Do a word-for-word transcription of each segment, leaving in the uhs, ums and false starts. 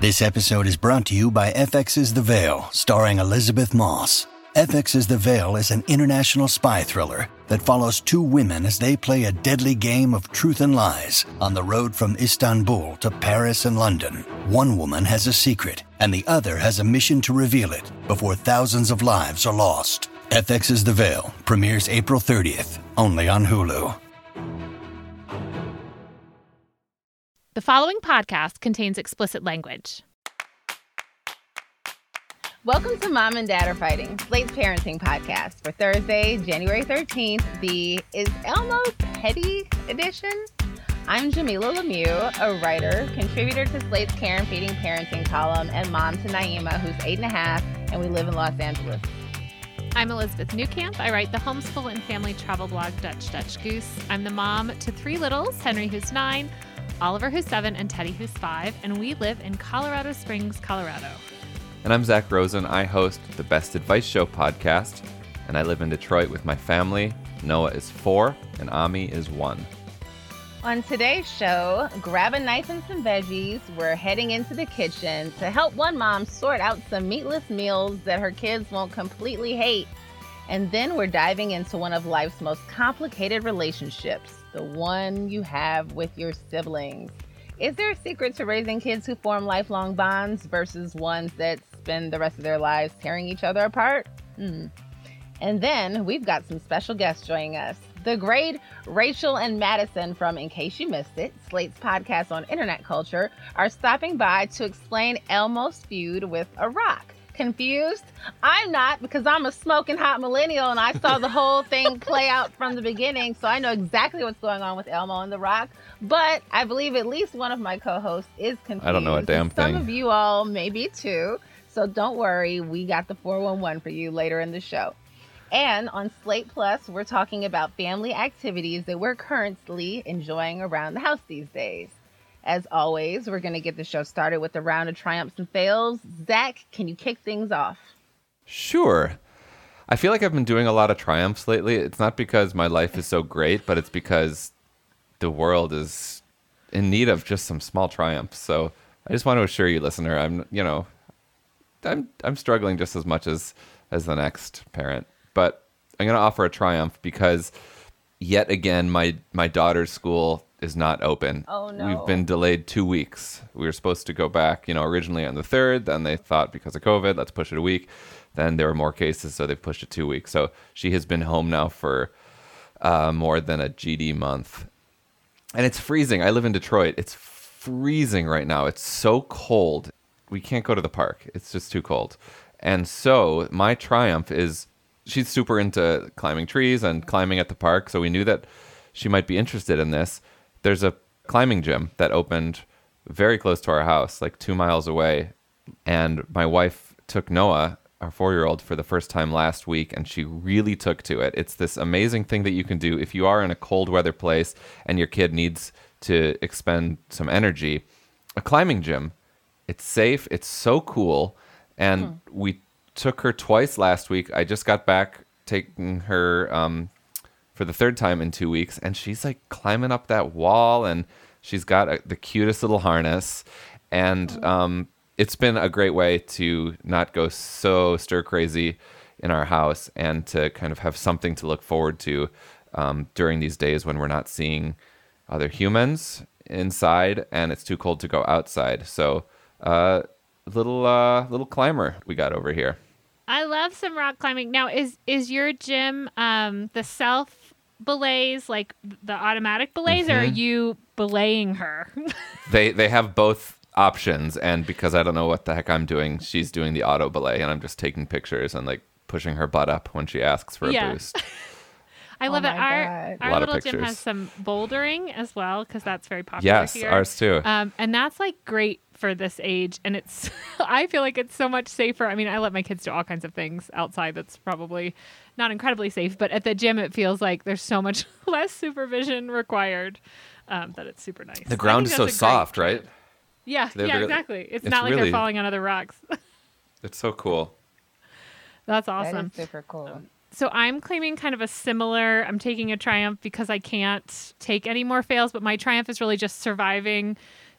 This episode is brought to you by F X's The Veil, starring Elizabeth Moss. F X's The Veil is an international spy thriller that follows two women as they play a deadly game of truth and lies on the road from Istanbul to Paris and London. One woman has a secret, and the other has a mission to reveal it before thousands of lives are lost. F X's The Veil premieres April thirtieth, only on Hulu. The following podcast contains explicit language. Welcome to Mom and Dad Are Fighting, Slate's parenting podcast for Thursday, January thirteenth, the Is Elmo Petty edition? I'm Jamilah Lemieux, a writer, contributor to Slate's Care and Feeding Parenting column, and mom to Naima, who's eight and a half, and we live in Los Angeles. I'm Elizabeth Newcamp. I write the homeschool and family travel blog Dutch Dutch Goose. I'm the mom to three littles, Henry, who's nine, Oliver, who's seven, and Teddy, who's five, and we live in Colorado Springs, Colorado. And I'm Zach Rosen. I host the Best Advice Show podcast, and I live in Detroit with my family. Noah is four, and Ami is one. On today's show, grab a knife and some veggies. We're heading into the kitchen to help one mom sort out some meatless meals that her kids won't completely hate. And then we're diving into one of life's most complicated relationships, the one you have with your siblings. Is there a secret to raising kids who form lifelong bonds versus ones that spend the rest of their lives tearing each other apart? Hmm. And then we've got some special guests joining us. The great Rachel and Madison from In Case You Missed It, Slate's podcast on internet culture, are stopping by to explain Elmo's feud with a rock. Confused? I'm not, because I'm a smoking hot millennial and I saw the whole thing play out from the beginning, so I know exactly what's going on with Elmo and the Rock. But I believe at least one of my co-hosts is confused. I don't know a damn and some thing. Some of you all may be too. So don't worry, we got the four one one for you later in the show. And on Slate Plus, we're talking about family activities that we're currently enjoying around the house these days. As always, we're going to get the show started with a round of triumphs and fails. Zach, can you kick things off? Sure. I feel like I've been doing a lot of triumphs lately. It's not because my life is so great, but it's because the world is in need of just some small triumphs. So I just want to assure you, listener, I'm, you know, I'm I'm struggling just as much as as the next parent. But I'm going to offer a triumph because yet again, my my daughter's school is not open. Oh, no. We've been delayed two weeks. We were supposed to go back, you know, originally on the third. Then they thought because of COVID, let's push it a week. Then there were more cases, so they pushed it two weeks. So she has been home now for uh, more than a G D month. And it's freezing. I live in Detroit. It's freezing right now. It's so cold. We can't go to the park. It's just too cold. And so my triumph is she's super into climbing trees and climbing at the park. So we knew that she might be interested in this. There's a climbing gym that opened very close to our house, like two miles away. And my wife took Noah, our four-year-old, for the first time last week, and she really took to it. It's this amazing thing that you can do if you are in a cold weather place and your kid needs to expend some energy. A climbing gym. It's safe. It's so cool. And hmm. we took her twice last week. I just got back taking her um, for the third time in two weeks, and she's like climbing up that wall, and she's got a, the cutest little harness. And um, it's been a great way to not go so stir crazy in our house and to kind of have something to look forward to um, during these days when we're not seeing other humans inside and it's too cold to go outside. So uh, little uh, little climber we got over here. I love some rock climbing. Now, is is your gym um, the self belays, like the automatic belays, mm-hmm. or are you belaying her? they they have both options, and because I don't know what the heck I'm doing, she's doing the auto belay, and I'm just taking pictures and like pushing her butt up when she asks for a yeah. boost. I love oh it. Our, our little gym has some bouldering as well, because that's very popular yes, here. Yes, ours too. Um, and that's like great for this age. And it's, I feel like it's so much safer. I mean, I let my kids do all kinds of things outside that's probably not incredibly safe, but at the gym, it feels like there's so much less supervision required um, that it's super nice. The ground is so soft, right? Yeah, they're, yeah, they're, exactly. It's, it's not like really, they're falling on other rocks. It's so cool. That's awesome. That is super cool. Um, So I'm claiming kind of a similar, I'm taking a triumph because I can't take any more fails, but my triumph is really just surviving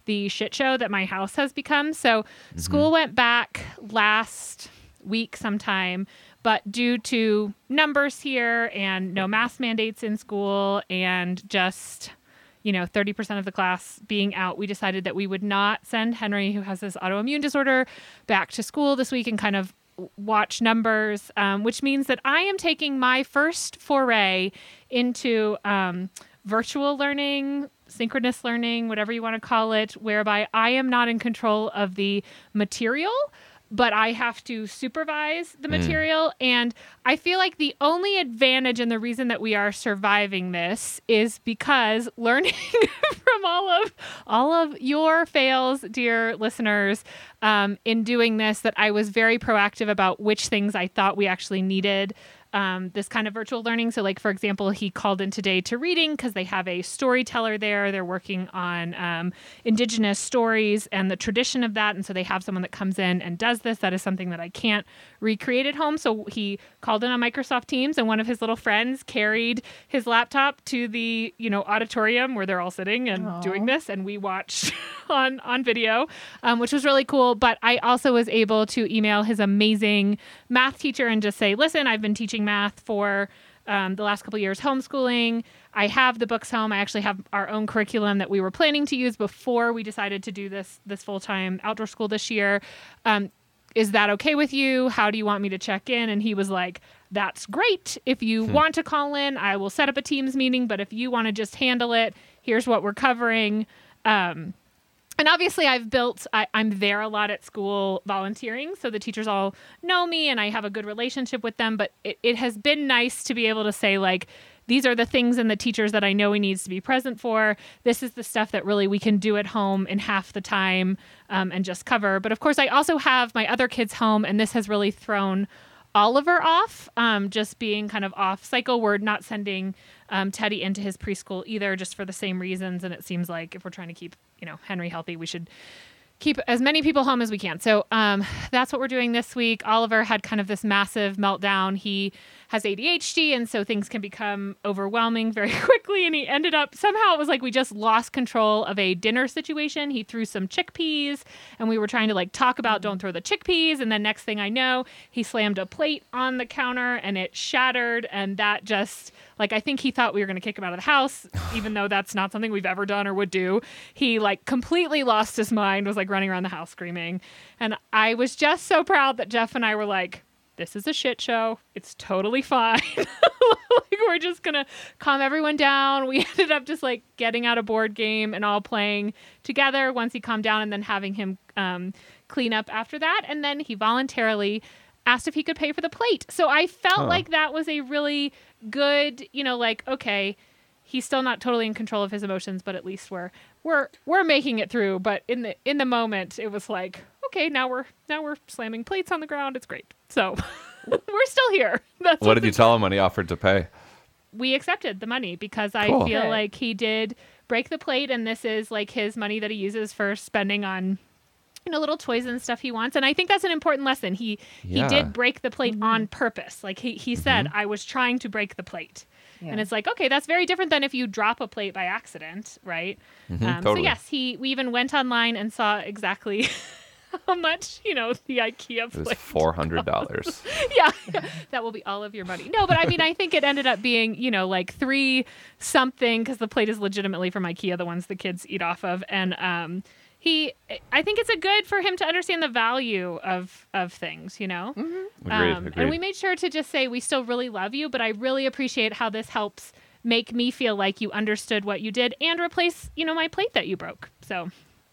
the shit show that my house has become. So mm-hmm. school went back last week sometime, but due to numbers here and no mask mandates in school and just, you know, thirty percent of the class being out, we decided that we would not send Henry, who has this autoimmune disorder, back to school this week and kind of watch numbers, um, which means that I am taking my first foray into um, virtual learning, synchronous learning, whatever you want to call it, whereby I am not in control of the material, but I have to supervise the material. Mm. And I feel like the only advantage and the reason that we are surviving this is because learning from all of all of your fails, dear listeners, um, in doing this, that I was very proactive about which things I thought we actually needed. Um, this kind of virtual learning. So like, for example, he called in today to reading because they have a storyteller there. They're working on um, Indigenous stories and the tradition of that. And so they have someone that comes in and does this. That is something that I can't recreate at home. So he called in on Microsoft Teams, and one of his little friends carried his laptop to the, you know, auditorium where they're all sitting and Aww. doing this. And we watched on, on video, um, which was really cool. But I also was able to email his amazing math teacher and just say, listen, I've been teaching math for um, the last couple of years, homeschooling. I have the books home. I actually have our own curriculum that we were planning to use before we decided to do this this full-time outdoor school this year. Um, is that okay with you? How do you want me to check in? And he was like, that's great. If you hmm. want to call in, I will set up a Teams meeting. But if you want to just handle it, here's what we're covering. Um, And obviously I've built, I, I'm there a lot at school volunteering. So the teachers all know me and I have a good relationship with them. But it, it has been nice to be able to say, like, these are the things and the teachers that I know he needs to be present for. This is the stuff that really we can do at home in half the time um, and just cover. But of course, I also have my other kids home, and this has really thrown Oliver off, um, just being kind of off cycle. We're not sending um, Teddy into his preschool either, just for the same reasons. And it seems like if we're trying to keep, you know, Henry healthy, we should keep as many people home as we can. So um, that's what we're doing this week. Oliver had kind of this massive meltdown. He has A D H D, and so things can become overwhelming very quickly. And he ended up, somehow it was like we just lost control of a dinner situation. He threw some chickpeas, and we were trying to like talk about don't throw the chickpeas. And then next thing I know, he slammed a plate on the counter and it shattered. And that just, like, I think he thought we were going to kick him out of the house, even though that's not something we've ever done or would do. He like completely lost his mind, was like running around the house screaming. And I was just so proud that Jeff and I were like, this is a shit show. It's totally fine. Like, we're just going to calm everyone down. We ended up just like getting out a board game and all playing together once he calmed down, and then having him um, clean up after that. And then he voluntarily asked if he could pay for the plate. So I felt huh. like that was a really good, you know, like, okay, he's still not totally in control of his emotions, but at least we're we're we're making it through. But in the in the moment, it was like, okay, now we're now we're slamming plates on the ground. It's great. So we're still here. That's what, what did you tell him when he offered to pay? We accepted the money because I cool. feel Okay. like he did break the plate, and this is like his money that he uses for spending on, you know, little toys and stuff he wants. And I think that's an important lesson. He Yeah. he did break the plate Mm-hmm. on purpose. Like he, he said, I was trying to break the plate. Yeah. And it's like, okay, that's very different than if you drop a plate by accident, right? Mhm, um, totally. So yes, he we even went online and saw exactly how much, you know, the IKEA It was plate. four hundred dollars. yeah, that will be all of your money. No, but I mean, I think it ended up being, you know, like three something, because the plate is legitimately from IKEA, the ones the kids eat off of. And um, he, I think it's a good for him to understand the value of of things, you know? Mm-hmm. Agreed, Um, agreed. and we made sure to just say, we still really love you, but I really appreciate how this helps make me feel like you understood what you did and replace, you know, my plate that you broke. So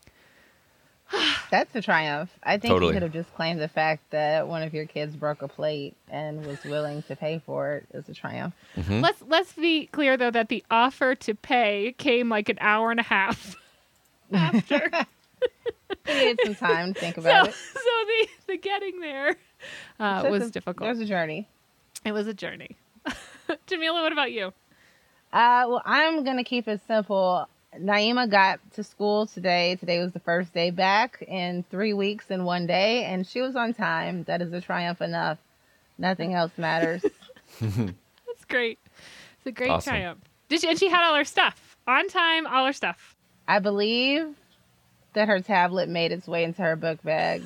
That's a triumph. I think Totally. you could have just claimed the fact that one of your kids broke a plate and was willing to pay for it as a triumph. Mhm. let's let's be clear, though, that the offer to pay came like an hour and a half after. You needed some time to think so, about it. so the, the getting there uh, Took was a- difficult. It was a journey. It was a journey. Jamila, what about you? Uh, well, I'm going to keep it simple. Naima got to school today. Today was the first day back in three weeks and one day, and she was on time. That is a triumph enough. Nothing else matters. That's great. It's a great Awesome. triumph. Did she, and she had all her stuff on time, all her stuff. I believe that her tablet made its way into her book bag.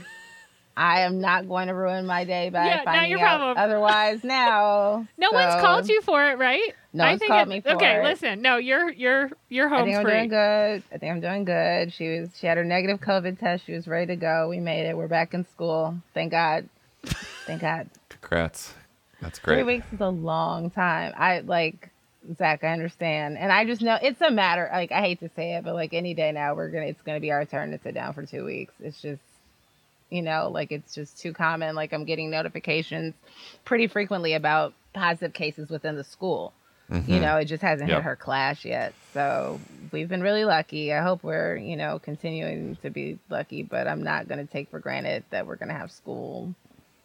I am not going to ruin my day by Yeah, not finding your out problem. otherwise now. No So, one's called you for it, right? No I one's think called it- me for okay, it. listen. No, you're you're you're home I think I'm free. doing good. I think I'm doing good. She was. She had her negative COVID test. She was ready to go. We made it. We're back in school. Thank God. Thank God. Congrats. That's Three great. weeks is a long time. I like Zach. I understand, and I just know it's a matter. Like I hate to say it, but like any day now, we're gonna. It's gonna be our turn to sit down for two weeks. It's just, you know, like it's just too common. Like I'm getting notifications pretty frequently about positive cases within the school. Mhm. You know, it just hasn't Yep. hit her class yet. So we've been really lucky. I hope we're, you know, continuing to be lucky, but I'm not going to take for granted that we're going to have school,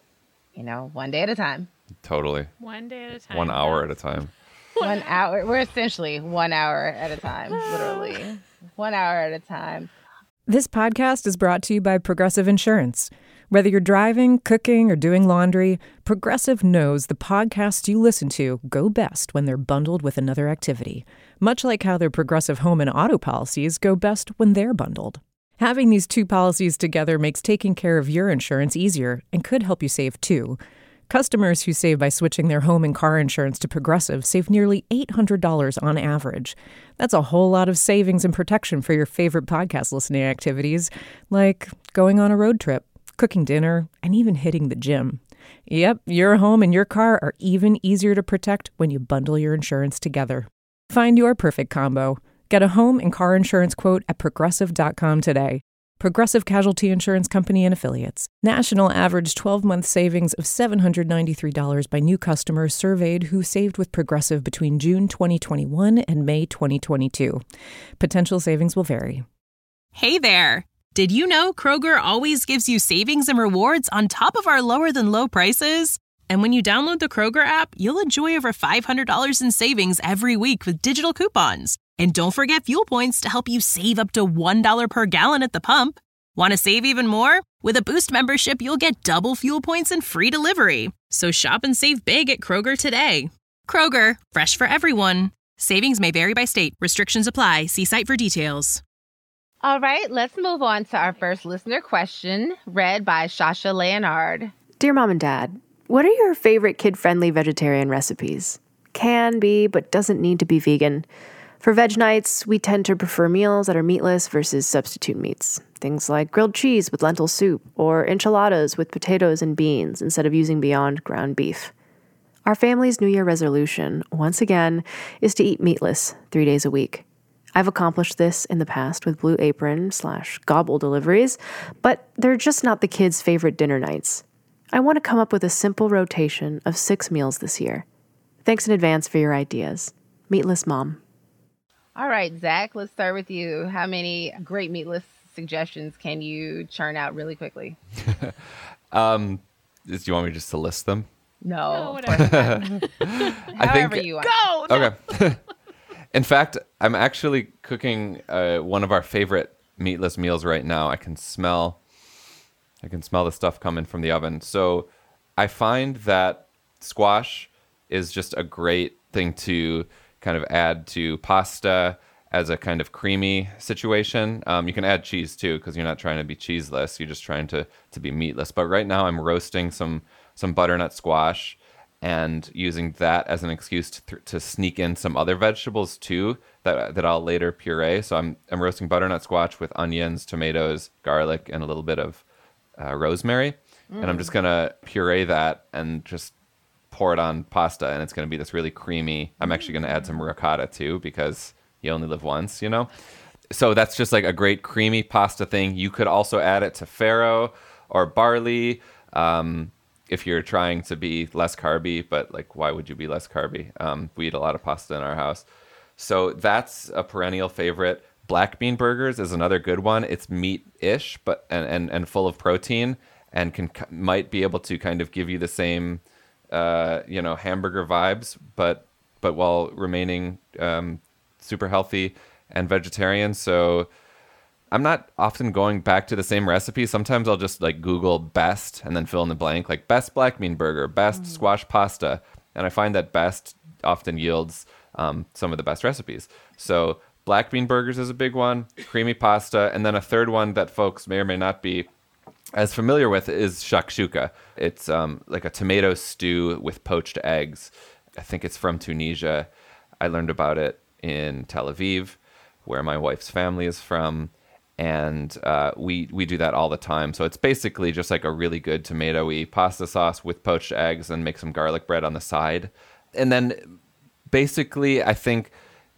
you know, one day at a time. Totally. One day at a time. One hour at a time. One hour. We're essentially one hour at a time, literally. One hour at a time. This podcast is brought to you by Progressive Insurance. Whether you're driving, cooking, or doing laundry, Progressive knows the podcasts you listen to go best when they're bundled with another activity, much like how their Progressive home and auto policies go best when they're bundled. Having these two policies together makes taking care of your insurance easier and could help you save too. Customers who save by switching their home and car insurance to Progressive save nearly eight hundred dollars on average. That's a whole lot of savings and protection for your favorite podcast listening activities, like going on a road trip, cooking dinner, and even hitting the gym. Yep, your home and your car are even easier to protect when you bundle your insurance together. Find your perfect combo. Get a home and car insurance quote at progressive dot com today. Progressive Casualty Insurance Company and Affiliates. National average twelve-month savings of seven hundred ninety-three dollars by new customers surveyed who saved with Progressive between June twenty twenty-one and May twenty twenty-two. Potential savings will vary. Hey there! Did you know Kroger always gives you savings and rewards on top of our lower-than-low prices? And when you download the Kroger app, you'll enjoy over five hundred dollars in savings every week with digital coupons. And don't forget fuel points to help you save up to one dollar per gallon at the pump. Want to save even more? With a Boost membership, you'll get double fuel points and free delivery. So shop and save big at Kroger today. Kroger, fresh for everyone. Savings may vary by state. Restrictions apply. See site for details. All right, let's move on to our first listener question, read by Shasha Leonard. Dear Mom and Dad, what are your favorite kid-friendly vegetarian recipes? Can be, but doesn't need to be vegan. For veg nights, we tend to prefer meals that are meatless versus substitute meats. Things like grilled cheese with lentil soup or enchiladas with potatoes and beans instead of using Beyond ground beef. Our family's New Year resolution, once again, is to eat meatless three days a week. I've accomplished this in the past with Blue Apron slash Gobble deliveries, but they're just not the kids' favorite dinner nights. I want to come up with a simple rotation of six meals this year. Thanks in advance for your ideas. Meatless Mom. All right, Zach, let's start with you. How many great meatless suggestions can you churn out really quickly? um, do you want me just to list them? No. No, whatever. I However think. you want. Go! No. Okay. In fact, I'm actually cooking uh, one of our favorite meatless meals right now. I can smell, I can smell the stuff coming from the oven. So I find that squash is just a great thing to kind of add to pasta as a kind of creamy situation. Um, you can add cheese too, because you're not trying to be cheeseless. You're just trying to to be meatless. But right now I'm roasting some some butternut squash and using that as an excuse to, to sneak in some other vegetables too that that I'll later puree. So I'm I'm roasting butternut squash with onions, tomatoes, garlic, and a little bit of uh, rosemary. Mm. And I'm just gonna puree that and just pour it on pasta, and it's gonna be this really creamy. I'm actually gonna add some ricotta too because you only live once, you know. So that's just like a great creamy pasta thing. You could also add it to farro or barley. Um, if you're trying to be less carby, but like, why would you be less carby? Um, we eat a lot of pasta in our house. So that's a perennial favorite. Black bean burgers is another good one. It's meat-ish, but and, and, and full of protein, and can might be able to kind of give you the same, uh, you know, hamburger vibes, but but while remaining um, super healthy and vegetarian. So I'm not often going back to the same recipe. Sometimes I'll just like Google best and then fill in the blank, like best black bean burger, best mm. squash pasta. And I find that best often yields um, some of the best recipes. So Black bean burgers is a big one, creamy pasta, and then a third one that folks may or may not be as familiar with is shakshuka. It's um, like a tomato stew with poached eggs. I think it's from Tunisia. I learned about it in Tel Aviv, where my wife's family is from. And uh, we we do that all the time. So it's basically just like a really good tomato-y pasta sauce with poached eggs and make some garlic bread on the side. And then basically, I think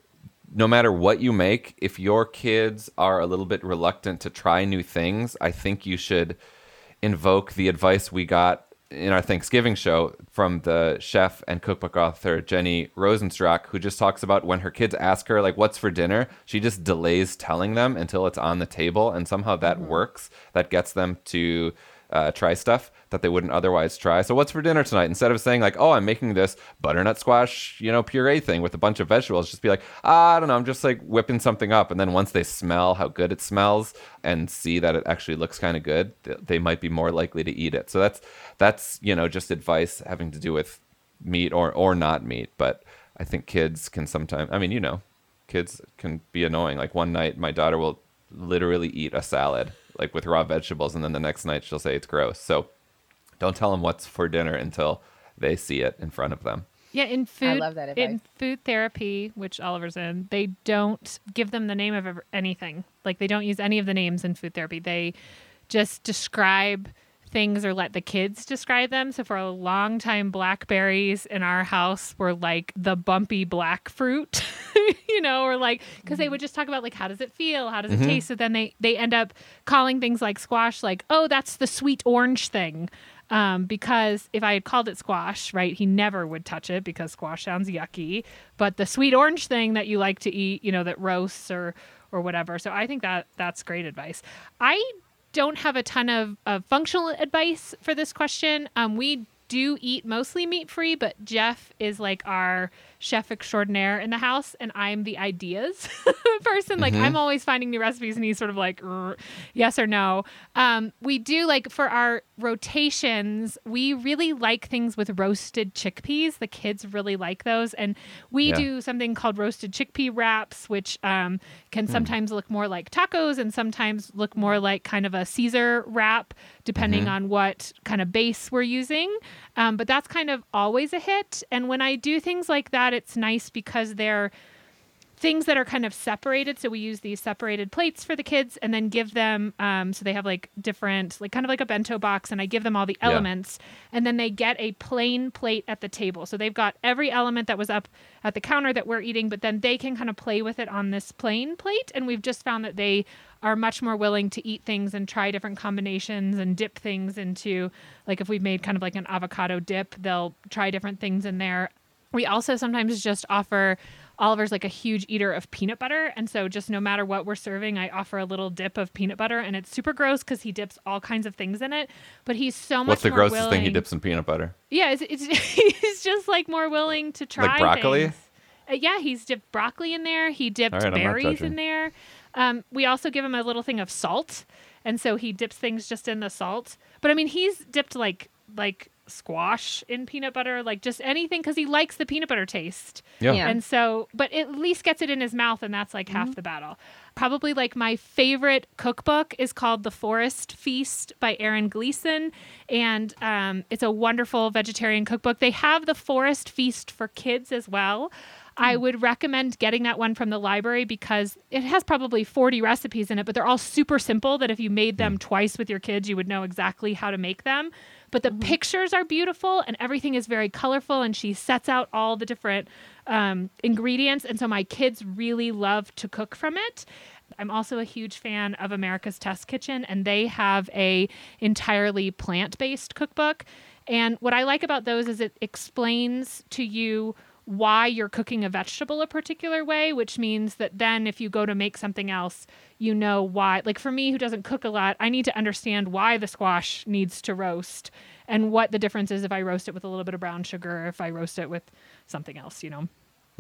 no matter what you make, if your kids are a little bit reluctant to try new things, I think you should invoke the advice we got in our Thanksgiving show from the chef and cookbook author Jenny Rosenstruck, who just talks about when her kids ask her, like, what's for dinner, she just delays telling them until it's on the table. And somehow that mm-hmm. works. That gets them to uh, try stuff that they wouldn't otherwise try. So what's for dinner tonight? Instead of saying like, oh, I'm making this butternut squash, you know, puree thing with a bunch of vegetables, just be like, ah, I don't know, I'm just like whipping something up. And then once they smell how good it smells and see that it actually looks kind of good, they might be more likely to eat it. So that's, that's, you know, just advice having to do with meat or, or not meat. But I think kids can sometimes, I mean, you know, kids can be annoying. Like one night my daughter will literally eat a salad like with raw vegetables, and then the next night she'll say it's gross. So don't tell them what's for dinner until they see it in front of them. Yeah, in food, I love that advice. In food therapy, which Oliver's in, they don't give them the name of ever- anything. Like they don't use any of the names in food therapy. They just describe things or let the kids describe them. So for a long time, blackberries in our house were like the bumpy black fruit, you know, or like, because they would just talk about like, how does it feel? How does it mm-hmm. taste? So then they, they end up calling things like squash, like, oh, that's the sweet orange thing. Um, because if I had called it squash, right, he never would touch it because squash sounds yucky. But the sweet orange thing that you like to eat, you know, that roasts or, or whatever. So I think that that's great advice. I don't have a ton of, of functional advice for this question. Um, we do eat mostly meat-free, but Jeff is like our chef extraordinaire in the house, and I'm the ideas person. Like mm-hmm. I'm always finding new recipes, and he's sort of like, yes or no. Um, we do like for our rotations, we really like things with roasted chickpeas. The kids really like those. And we yeah. do something called roasted chickpea wraps, which um, can mm. sometimes look more like tacos and sometimes look more like kind of a Caesar wrap, depending mm-hmm. on what kind of base we're using. Um, but that's kind of always a hit. And when I do things like that, it's nice because they're things that are kind of separated. So we use these separated plates for the kids and then give them, um, so they have like different, like kind of like a bento box, and I give them all the elements yeah. and then they get a plain plate at the table. So they've got every element that was up at the counter that we're eating, but then they can kind of play with it on this plain plate. And we've just found that they are much more willing to eat things and try different combinations and dip things into, like if we've made kind of like an avocado dip, they'll try different things in there. We also sometimes just offer, Oliver's like a huge eater of peanut butter. And so just no matter what we're serving, I offer a little dip of peanut butter, and it's super gross because he dips all kinds of things in it, but he's so much What's the more grossest willing. thing he dips in peanut butter? Yeah, it's, it's he's just like more willing to try Like broccoli? things. Uh, yeah, he's dipped broccoli in there. He dipped right, berries in there. Um, we also give him a little thing of salt. And so he dips things just in the salt. But I mean, he's dipped like like squash in peanut butter, like just anything, because he likes the peanut butter taste. Yeah. Yeah. And so, but at least gets it in his mouth, and that's like mm-hmm. half the battle. Probably like my favorite cookbook is called The Forest Feast by Erin Gleason. And um, it's a wonderful vegetarian cookbook. They have The Forest Feast for kids as well. I would recommend getting that one from the library because it has probably forty recipes in it, but they're all super simple that if you made them mm. twice with your kids, you would know exactly how to make them. But the mm-hmm. pictures are beautiful and everything is very colorful, and she sets out all the different um, ingredients. And so my kids really love to cook from it. I'm also a huge fan of America's Test Kitchen, and they have a entirely plant-based cookbook. And what I like about those is it explains to you why you're cooking a vegetable a particular way, which means that then if you go to make something else, you know why. Like for me, who doesn't cook a lot, I need to understand why the squash needs to roast and what the difference is if I roast it with a little bit of brown sugar or if I roast it with something else, you know.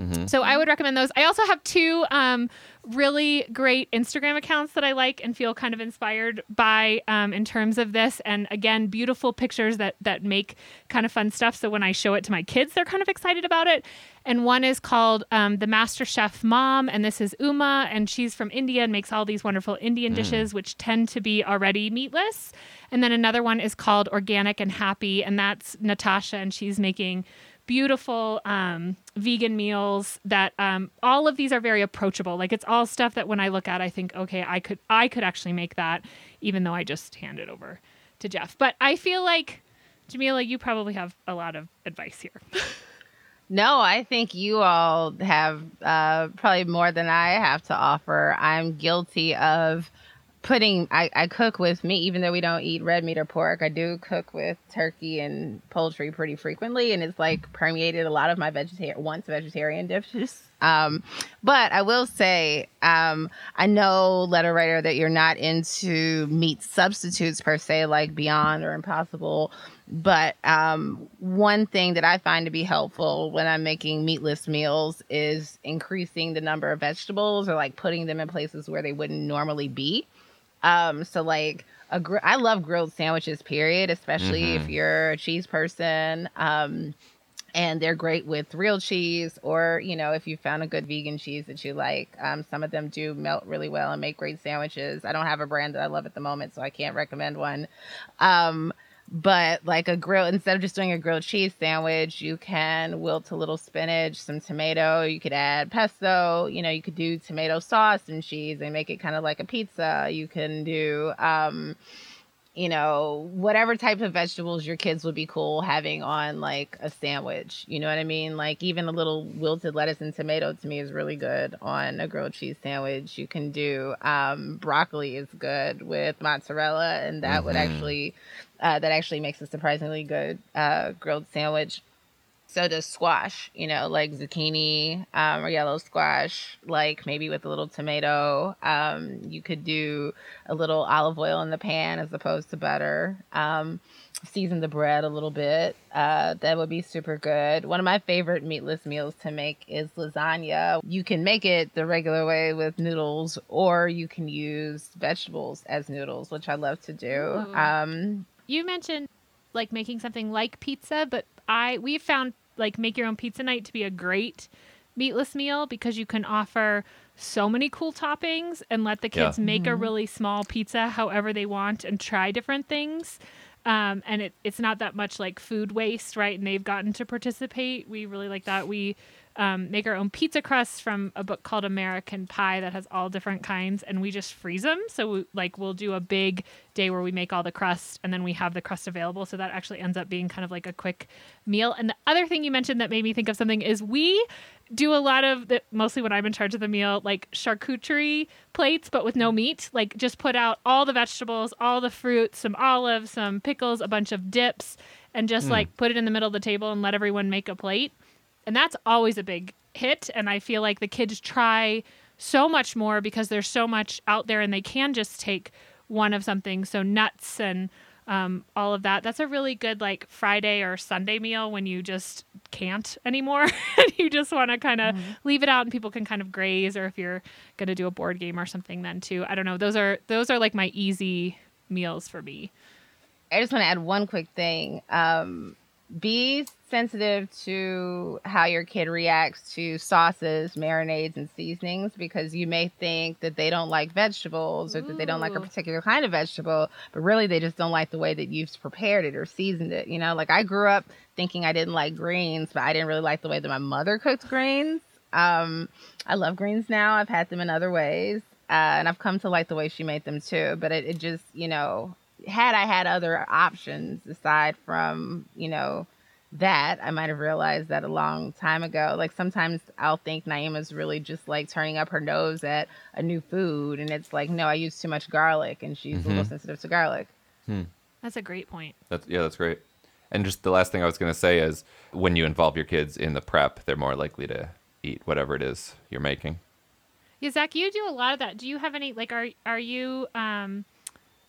Mm-hmm. So I would recommend those. I also have two um, really great Instagram accounts that I like and feel kind of inspired by um, in terms of this. And again, beautiful pictures that that make kind of fun stuff. So when I show it to my kids, they're kind of excited about it. And one is called um, The Master Chef Mom. And this is Uma. And she's from India and makes all these wonderful Indian mm. dishes, which tend to be already meatless. And then another one is called Organic and Happy. And that's Natasha. And she's making beautiful um, vegan meals that um, all of these are very approachable. Like it's all stuff that when I look at, I think, okay, I could I could actually make that, even though I just hand it over to Jeff. But I feel like, Jamila, you probably have a lot of advice here. No, I think you all have uh, probably more than I have to offer. I'm guilty of putting, I, I cook with meat, even though we don't eat red meat or pork. I do cook with turkey and poultry pretty frequently, and it's like permeated a lot of my vegetarian, once vegetarian dishes. Um, but I will say, um, I know, letter writer, that you're not into meat substitutes per se, like Beyond or Impossible. But um, one thing that I find to be helpful when I'm making meatless meals is increasing the number of vegetables, or like putting them in places where they wouldn't normally be. Um, so like a gr- I love grilled sandwiches, period, especially mm-hmm. if you're a cheese person. Um, and they're great with real cheese, or, you know, if you found a good vegan cheese that you like. Um, some of them do melt really well and make great sandwiches. I don't have a brand that I love at the moment, so I can't recommend one. Um, But like a grill, instead of just doing a grilled cheese sandwich, you can wilt a little spinach, some tomato. You could add pesto. You know, you could do tomato sauce and cheese and make it kind of like a pizza. You can do, um, you know, whatever type of vegetables your kids would be cool having on like a sandwich. You know what I mean? Like even a little wilted lettuce and tomato to me is really good on a grilled cheese sandwich. You can do um, broccoli is good with mozzarella, and that mm-hmm. would actually... Uh, that actually makes a surprisingly good uh, grilled sandwich. So does squash, you know, like zucchini um, or yellow squash, like maybe with a little tomato. Um, you could do a little olive oil in the pan as opposed to butter. Um, season the bread a little bit. Uh, that would be super good. One of my favorite meatless meals to make is lasagna. You can make it the regular way with noodles, or you can use vegetables as noodles, which I love to do. Um, You mentioned like making something like pizza, but I we found like make your own pizza night to be a great meatless meal, because you can offer so many cool toppings and let the kids yeah. make mm-hmm. a really small pizza however they want and try different things. Um, and it, it's not that much like food waste, right? And they've gotten to participate. We really like that. We um, make our own pizza crusts from a book called American Pie that has all different kinds, and we just freeze them. So we, like we'll do a big day where we make all the crust, and then we have the crust available. So that actually ends up being kind of like a quick meal. And the other thing you mentioned that made me think of something is we do a lot of the, mostly when I'm in charge of the meal, like charcuterie plates, but with no meat. Like just put out all the vegetables, all the fruit, some olives, some pickles, a bunch of dips, and just mm. like put it in the middle of the table and let everyone make a plate. And that's always a big hit. And I feel like the kids try so much more because there's so much out there, and they can just take one of something. So nuts and um, all of that. That's a really good like Friday or Sunday meal when you just can't anymore. And you just want to kind of mm-hmm. leave it out and people can kind of graze, or if you're going to do a board game or something then too. I don't know. Those are, those are like my easy meals for me. I just want to add one quick thing. Um, be sensitive to how your kid reacts to sauces, marinades, and seasonings, because you may think that they don't like vegetables, or Ooh. that they don't like a particular kind of vegetable, but really they just don't like the way that you've prepared it or seasoned it. You know, like I grew up thinking I didn't like greens, but I didn't really like the way that my mother cooked greens. Um, I love greens now. I've had them in other ways, uh, and I've come to like the way she made them too. But it, it just, you know, had I had other options aside from, you know, that, I might have realized that a long time ago. Like sometimes I'll think Naima's really just like turning up her nose at a new food, and it's like, no, I use too much garlic, and she's mm-hmm. a little sensitive to garlic. Hmm. That's a great point. That's, yeah, that's great. And just the last thing I was going to say is when you involve your kids in the prep, they're more likely to eat whatever it is you're making. Yeah, Zach, you do a lot of that. Do you have any, like, are are you, um,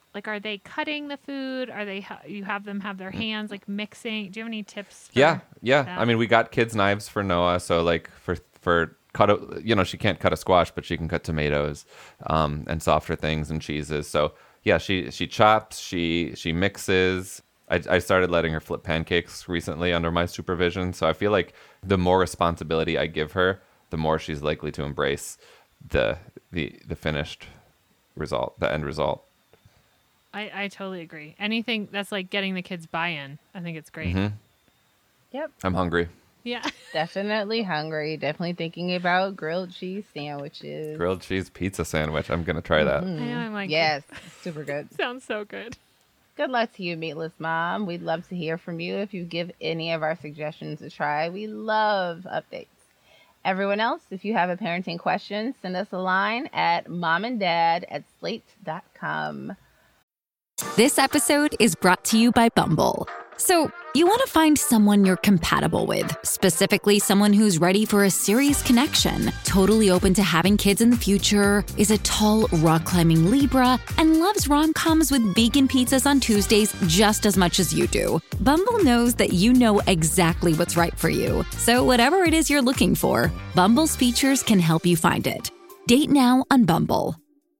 like, are they cutting the food? Are they, ha- you have them have their hands like mixing? Do you have any tips? For Yeah. Yeah. that? I mean, we got kids' knives for Noah. So like for, for cut, a, you know, she can't cut a squash, but she can cut tomatoes, um, and softer things and cheeses. So yeah, she, she chops, she, she mixes. I, I started letting her flip pancakes recently under my supervision. So I feel like the more responsibility I give her, the more she's likely to embrace the, the, the finished result, the end result. I, I totally agree. Anything that's like getting the kids buy-in, I think it's great. Mm-hmm. Yep. I'm hungry. Yeah. Definitely hungry. Definitely thinking about grilled cheese sandwiches. Grilled cheese pizza sandwich. I'm going to try that. I know, I'm like, Yes, super good. sounds so good. Good luck to you, Meatless Mom. We'd love to hear from you if you give any of our suggestions a try. We love updates. Everyone else, if you have a parenting question, send us a line at momanddad at slate dot com. This episode is brought to you by Bumble. So, you want to find someone you're compatible with, specifically someone who's ready for a serious connection, totally open to having kids in the future, is a tall, rock-climbing Libra, and loves rom-coms with vegan pizzas on Tuesdays just as much as you do. Bumble knows that you know exactly what's right for you. So whatever it is you're looking for, Bumble's features can help you find it. Date now on Bumble.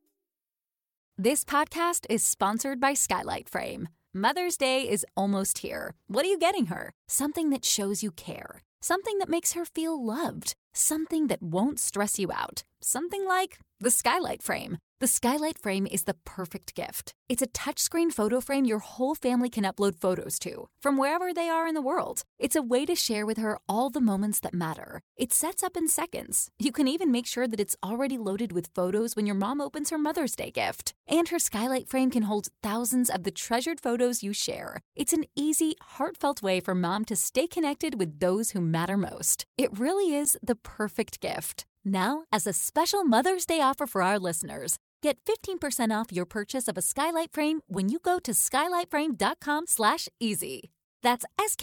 This podcast is sponsored by Skylight Frame. Mother's Day is almost here. What are you getting her? Something that shows you care. Something that makes her feel loved. Something that won't stress you out. Something like the Skylight Frame. The Skylight Frame is the perfect gift. It's a touchscreen photo frame your whole family can upload photos to, from wherever they are in the world. It's a way to share with her all the moments that matter. It sets up in seconds. You can even make sure that it's already loaded with photos when your mom opens her Mother's Day gift. And her Skylight Frame can hold thousands of the treasured photos you share. It's an easy, heartfelt way for mom to stay connected with those who matter most. It really is the perfect gift. Now, as a special Mother's Day offer for our listeners, get fifteen percent off your purchase of a Skylight Frame when you go to skylightframe.com slash easy. That's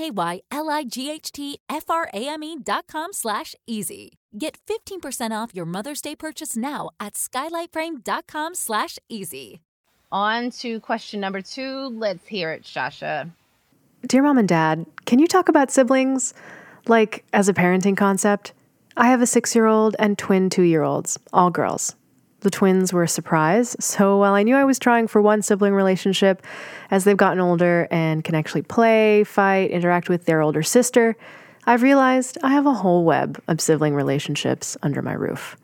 S-K-Y-L-I-G-H-T-F-R-A-M-E dot com slash easy. Get fifteen percent off your Mother's Day purchase now at skylightframe.com slash easy. On to question number two. Let's hear it, Shasha. Dear Mom and Dad, can you talk about siblings? Like, as a parenting concept? I have a six-year-old and twin two-year-olds, all girls. The twins were a surprise, so while I knew I was trying for one sibling relationship, as they've gotten older and can actually play, fight, interact with their older sister, I've realized I have a whole web of sibling relationships under my roof.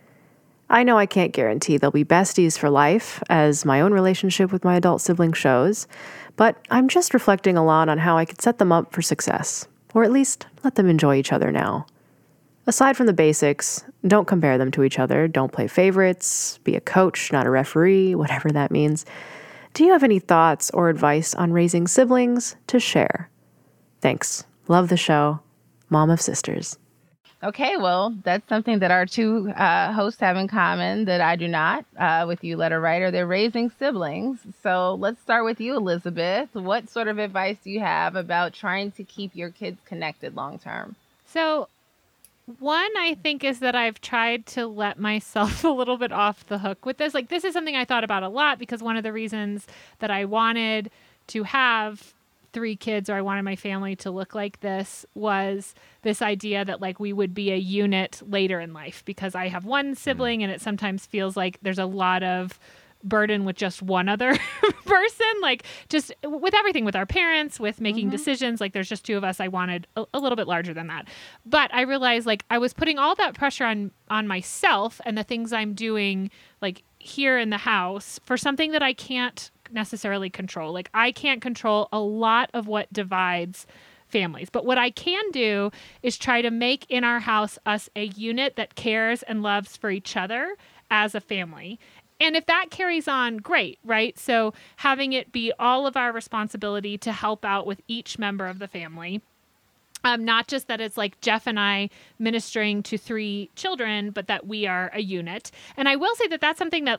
I know I can't guarantee they'll be besties for life, as my own relationship with my adult sibling shows, but I'm just reflecting a lot on how I could set them up for success, or at least let them enjoy each other now. Aside from the basics, don't compare them to each other, don't play favorites, be a coach, not a referee, whatever that means. Do you have any thoughts or advice on raising siblings to share? Thanks. Love the show. Mom of sisters. Okay, well, that's something that our two uh, hosts have in common that I do not uh, with you, letter writer. They're raising siblings. So let's start with you, Elizabeth. What sort of advice do you have about trying to keep your kids connected long term? So one, I think, is that I've tried to let myself a little bit off the hook with this. Like, this is something I thought about a lot because one of the reasons that I wanted to have three kids, or I wanted my family to look like this, was this idea that like we would be a unit later in life, because I have one sibling and it sometimes feels like there's a lot of burden with just one other person, like just with everything, with our parents, with making mm-hmm. decisions, like there's just two of us. I wanted a, a little bit larger than that. But I realized like I was putting all that pressure on, on myself and the things I'm doing like here in the house for something that I can't necessarily control. Like I can't control a lot of what divides families. But what I can do is try to make in our house us a unit that cares and loves for each other as a family. And if that carries on, great, right? So having it be all of our responsibility to help out with each member of the family. Um, not just that it's like Jeff and I ministering to three children, but that we are a unit. And I will say that that's something that like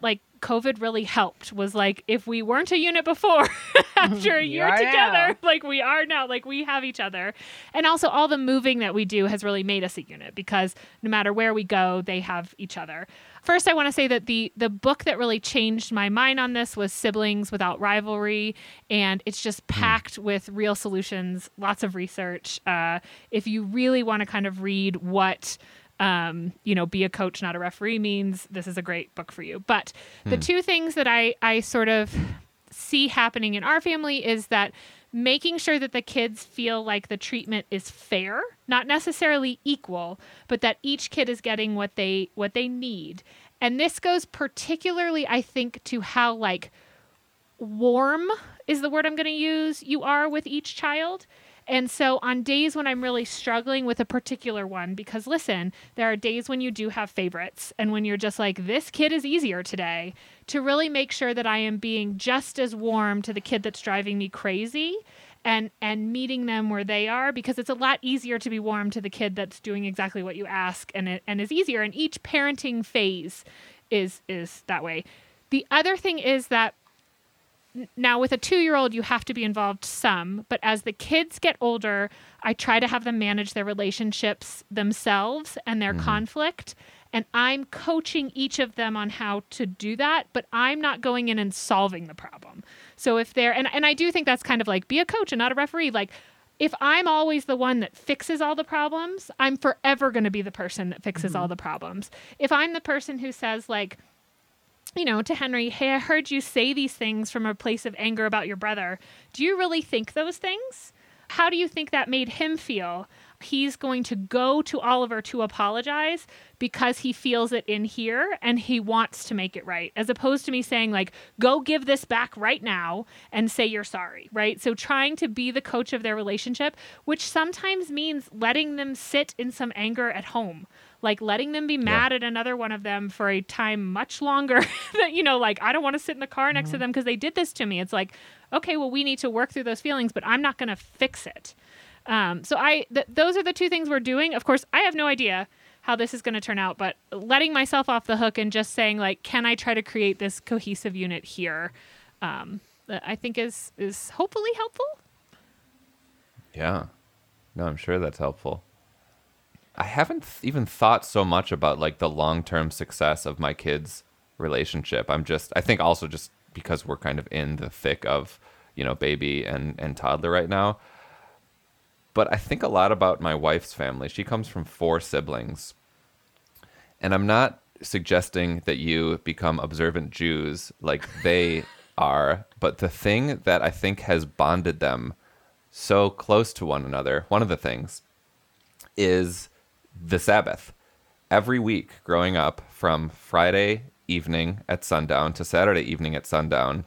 COVID really helped was like, if we weren't a unit before, after a year together, now. like we are now, like we have each other. And also all the moving that we do has really made us a unit because no matter where we go, they have each other. First, I want to say that the the book that really changed my mind on this was Siblings Without Rivalry, and it's just packed mm. with real solutions, lots of research. Uh, if you really want to kind of read what, um, you know, be a coach, not a referee means, this is a great book for you. But mm. the two things that I, I sort of see happening in our family is that making sure that the kids feel like the treatment is fair, not necessarily equal, but that each kid is getting what they what they need. And this goes particularly, I think, to how like warm is the word I'm going to use you are with each child. And so on days when I'm really struggling with a particular one, because listen, there are days when you do have favorites and when you're just like, this kid is easier today, to really make sure that I am being just as warm to the kid that's driving me crazy and and meeting them where they are, because it's a lot easier to be warm to the kid that's doing exactly what you ask and it, and is easier. And each parenting phase is is that way. The other thing is that now, with a two-year-old, you have to be involved some, but as the kids get older, I try to have them manage their relationships themselves and their mm-hmm. conflict, and I'm coaching each of them on how to do that, but I'm not going in and solving the problem. So if they're, and, and I do think that's kind of like, be a coach and not a referee. Like, if I'm always the one that fixes all the problems, I'm forever going to be the person that fixes mm-hmm. all the problems. If I'm the person who says, like, you know, to Henry, hey, I heard you say these things from a place of anger about your brother. Do you really think those things? How do you think that made him feel? He's going to go to Oliver to apologize because he feels it in here and he wants to make it right, as opposed to me saying, like, go give this back right now and say you're sorry, right? So trying to be the coach of their relationship, which sometimes means letting them sit in some anger at home. Like letting them be mad yeah. at another one of them for a time much longer that, you know, like, I don't want to sit in the car next mm-hmm. to them because they did this to me. It's like, okay, well, we need to work through those feelings, but I'm not going to fix it. Um, so I, th- those are the two things we're doing. Of course, I have no idea how this is going to turn out, but letting myself off the hook and just saying, like, can I try to create this cohesive unit here? Um, that I think is, is hopefully helpful. Yeah. No, I'm sure that's helpful. I haven't th- even thought so much about like the long-term success of my kids' relationship. I'm just, I think also just because we're kind of in the thick of, you know, baby and, and toddler right now. But I think a lot about my wife's family. She comes from four siblings. And I'm not suggesting that you become observant Jews like they are. But the thing that I think has bonded them so close to one another, one of the things, is the Sabbath. Every week growing up, from Friday evening at sundown to Saturday evening at sundown,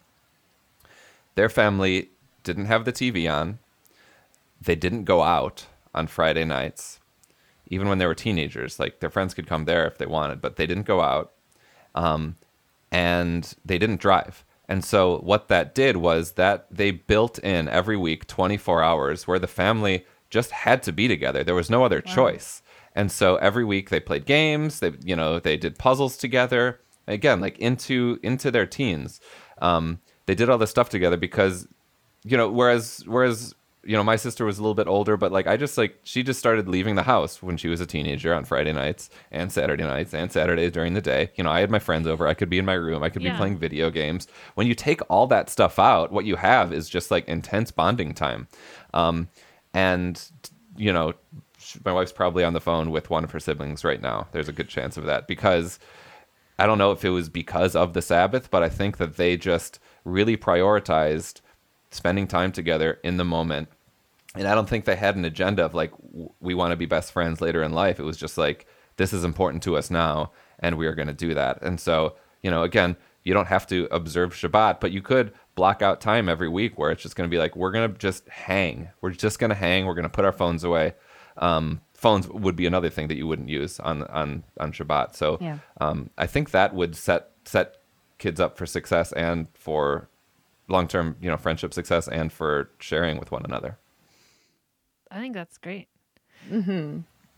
their family didn't have the T V on. They didn't go out on Friday nights, even when they were teenagers. Like, their friends could come there if they wanted, but they didn't go out. Um, and they didn't drive. And so what that did was that they built in every week twenty-four hours where the family just had to be together. There was no other wow. choice. And so every week they played games, they, you know, they did puzzles together. Again, like into into their teens. Um, they did all this stuff together because, you know, whereas whereas you know, my sister was a little bit older, but like I just like she just started leaving the house when she was a teenager on Friday nights and Saturday nights and Saturdays during the day. You know, I had my friends over. I could be in my room. I could yeah. be playing video games. When you take all that stuff out, what you have is just like intense bonding time. Um, and you know, my wife's probably on the phone with one of her siblings right now. There's a good chance of that, because I don't know if it was because of the Sabbath, but I think that they just really prioritized spending time together in the moment. And I don't think they had an agenda of like, we want to be best friends later in life. It was just like, this is important to us now, and we are going to do that. And so, you know, again, you don't have to observe Shabbat, but you could block out time every week where it's just going to be like, we're going to just hang. We're just going to hang. We're going to put our phones away. Um, phones would be another thing that you wouldn't use on on, on Shabbat. So yeah. um, I think that would set set kids up for success and for long-term, you know, friendship success and for sharing with one another. I think that's great. Mm-hmm.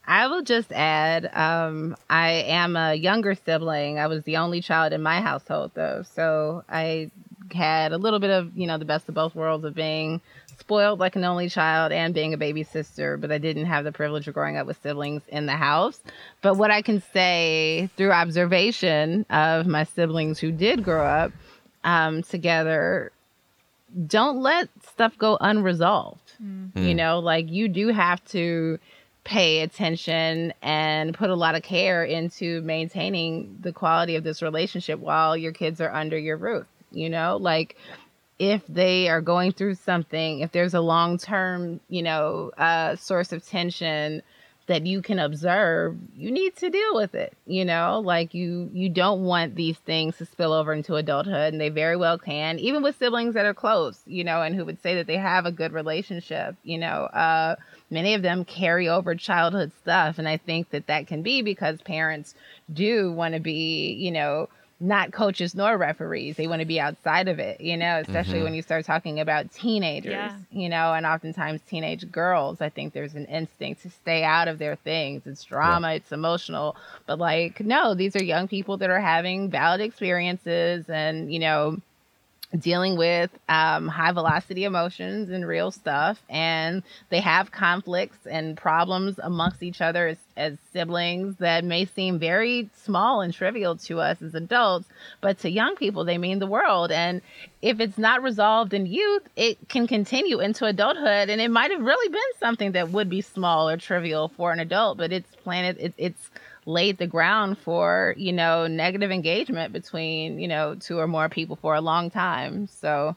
I will just add, um, I am a younger sibling. I was the only child in my household, though. So I had a little bit of, you know, the best of both worlds of being spoiled like an only child and being a baby sister, but I didn't have the privilege of growing up with siblings in the house. But what I can say through observation of my siblings who did grow up um, together, don't let stuff go unresolved. Mm-hmm. You know, like you do have to pay attention and put a lot of care into maintaining the quality of this relationship while your kids are under your roof. You know, like if they are going through something, if there's a long-term, you know, uh, source of tension that you can observe, you need to deal with it. You know, like you, you don't want these things to spill over into adulthood, and they very well can, even with siblings that are close, you know, and who would say that they have a good relationship, you know, uh, many of them carry over childhood stuff. And I think that that can be because parents do want to be, you know, not coaches nor referees. They want to be outside of it, you know, especially mm-hmm. when you start talking about teenagers, yeah. you know, and oftentimes teenage girls. I think there's an instinct to stay out of their things. It's drama, yeah. it's emotional. But like, no, these are young people that are having valid experiences and, you know, dealing with um, high velocity emotions and real stuff. And they have conflicts and problems amongst each other as, as siblings that may seem very small and trivial to us as adults, but to young people, they mean the world. And if it's not resolved in youth, it can continue into adulthood. And it might have really been something that would be small or trivial for an adult, but it's planted, it, it's laid the ground for, you know, negative engagement between, you know, two or more people for a long time. So,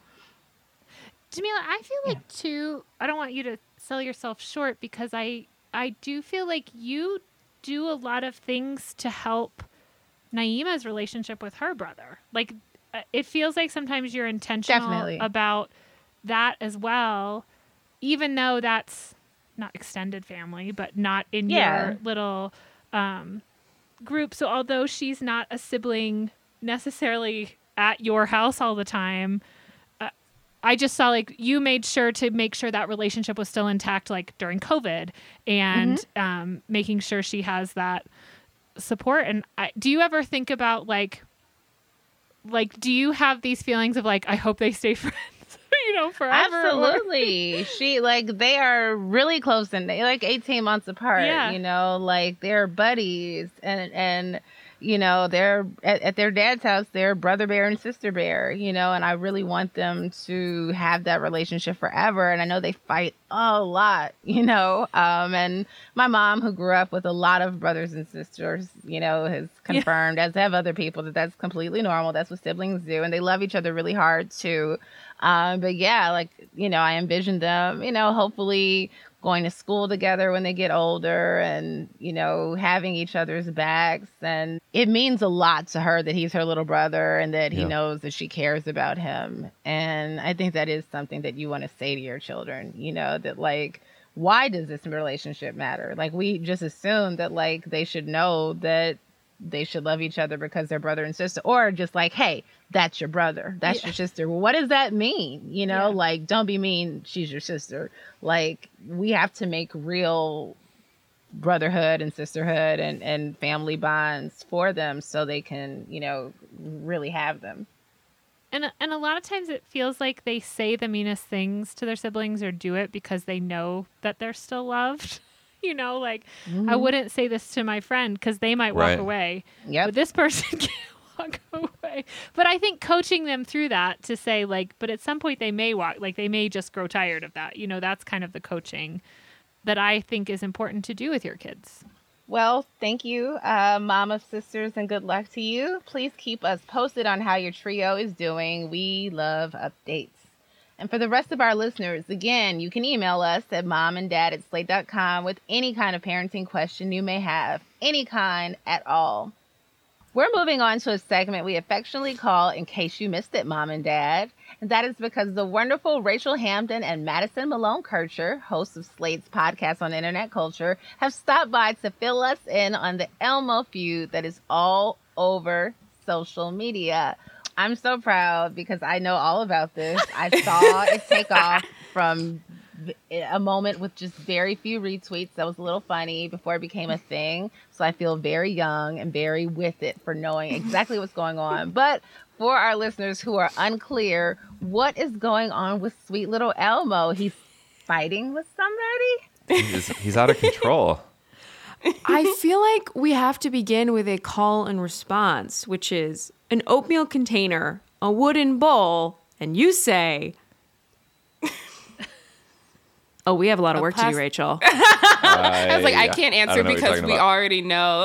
Jamila, I feel like yeah. too, I don't want you to sell yourself short because I, I do feel like you do a lot of things to help Naima's relationship with her brother. Like, it feels like sometimes you're intentional Definitely. about that as well, even though that's not extended family, but not in yeah. your little um, group. So although she's not a sibling necessarily at your house all the time, uh, I just saw like you made sure to make sure that relationship was still intact, like during COVID, and mm-hmm. um, making sure she has that support. And I, do you ever think about like, like, do you have these feelings of like, I hope they stay friends? You know, forever. Absolutely. she like they are really close and they like eighteen months apart. Yeah. You know, like they're buddies and and you know they're at, at their dad's house. They're brother bear and sister bear. You know, and I really want them to have that relationship forever. And I know they fight a lot. You know, um, and my mom, who grew up with a lot of brothers and sisters, you know, has confirmed, yeah. as have other people, that that's completely normal. That's what siblings do, and they love each other really hard too. Um, but yeah, like, you know, I envision them, you know, hopefully going to school together when they get older and, you know, having each other's backs. And it means a lot to her that he's her little brother and that he yeah. knows that she cares about him. And I think that is something that you want to say to your children, you know, that like, why does this relationship matter? Like, we just assume that like they should know that they should love each other because they're brother and sister, or just like, hey, that's your brother, that's yeah. your sister. Well, what does that mean? You know, yeah. like, don't be mean, she's your sister. Like, we have to make real brotherhood and sisterhood and, and family bonds for them so they can, you know, really have them. And, and a lot of times it feels like they say the meanest things to their siblings or do it because they know that they're still loved. You know, like, mm-hmm. I wouldn't say this to my friend because they might walk right. away. Yep. But this person can't walk away. But I think coaching them through that to say, like, but at some point they may walk, like, they may just grow tired of that. You know, that's kind of the coaching that I think is important to do with your kids. Well, thank you, uh, Mom of Sisters, and good luck to you. Please keep us posted on how your trio is doing. We love updates. And for the rest of our listeners, again, you can email us at momanddad at slate dot com with any kind of parenting question you may have, any kind at all. We're moving on to a segment we affectionately call In Case You Missed It, Mom and Dad. And that is because the wonderful Rachel Hampton and Madison Malone Kircher, hosts of Slate's podcast on internet culture, have stopped by to fill us in on the Elmo feud that is all over social media. I'm so proud because I know all about this. I saw it take off from a moment with just very few retweets that was a little funny before it became a thing. So I feel very young and very with it for knowing exactly what's going on. But for our listeners who are unclear, what is going on with sweet little Elmo? He's fighting with somebody? He's, he's out of control. I feel like we have to begin with a call and response, which is an oatmeal container, a wooden bowl, and you say, oh, we have a lot of A work plas- to do, Rachel. I was like, I yeah. can't I answer don't know what you're because talking we about. already know.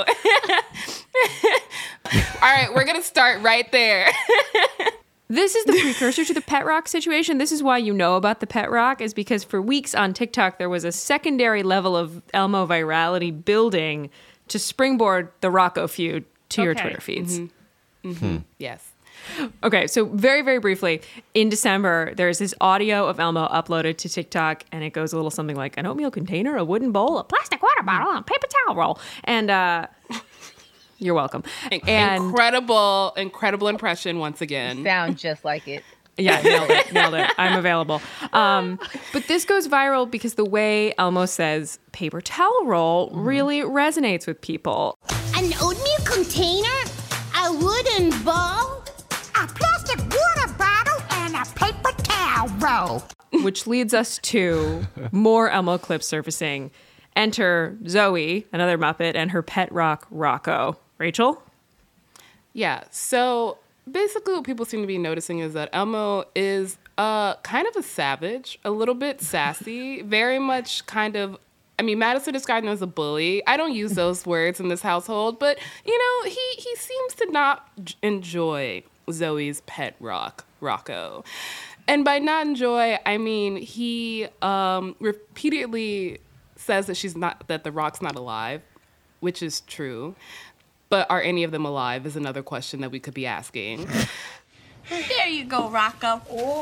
All right, we're going to start right there. This is the precursor to the pet rock situation. This is why you know about the pet rock, is because for weeks on TikTok, there was a secondary level of Elmo virality building to springboard the Rocco feud to your Okay. Twitter feeds. Mm-hmm. Mm-hmm. Yes. Okay, so very, very briefly, in December, there's this audio of Elmo uploaded to TikTok, and it goes a little something like an oatmeal container, a wooden bowl, a plastic water bottle, and a paper towel roll. And uh, you're welcome. And incredible, incredible impression once again. Sound just like it. yeah, nailed it, nailed it. I'm available. Um, but this goes viral because the way Elmo says paper towel roll really resonates with people. An oatmeal container, a wooden bowl, a plastic water bottle, and a paper towel roll. Which leads us to more Elmo clips surfacing. Enter Zoe, another Muppet, and her pet rock, Rocco. Rachel? Yeah, so basically what people seem to be noticing is that Elmo is uh, kind of a savage, a little bit sassy, very much kind of, I mean, Madison described him as a bully. I don't use those words in this household, but, you know, he, he seems to not j- enjoy Zoe's pet rock, Rocco. And by not enjoy, I mean he um, repeatedly says that she's not, that the rock's not alive, which is true. But are any of them alive is another question that we could be asking. There you go, Rocco.